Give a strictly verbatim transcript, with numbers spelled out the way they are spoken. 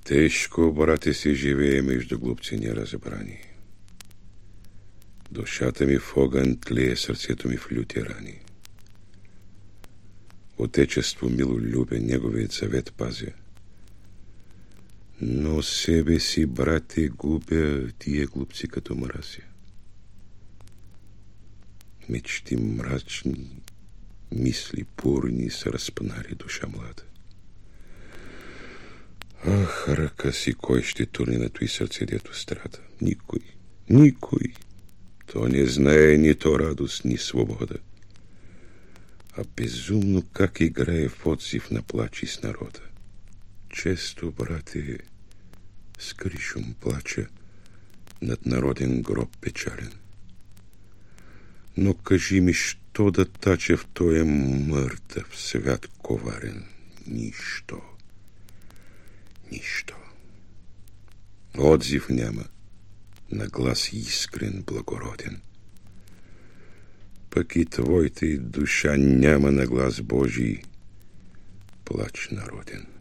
Тежко, брате, си живее между глупци неразбрани. Душата ми в огън тлее, сърцето ми в люти рани. Отечество мило любя, неговият съвет пазя. Но себе си, брате, губя, тия глупци като мразя. Мечти мрачни, мисли бурни са разпънали душа млада. Ах, ръка си, кой ще турне на той сърце, дето страда? Никой, никой. То не знае нито радост, ни свобода. А безумно как играе в отзив на плач из народа. Често, брате, с кришум плача над народен гроб печален. Но кажи ми, що да тача в тоя мъртъв свят коварен? Нищо. Нищо. Отзив няма на глас искрен, благороден. Пък и твоята душа няма на глас Божий плач народен.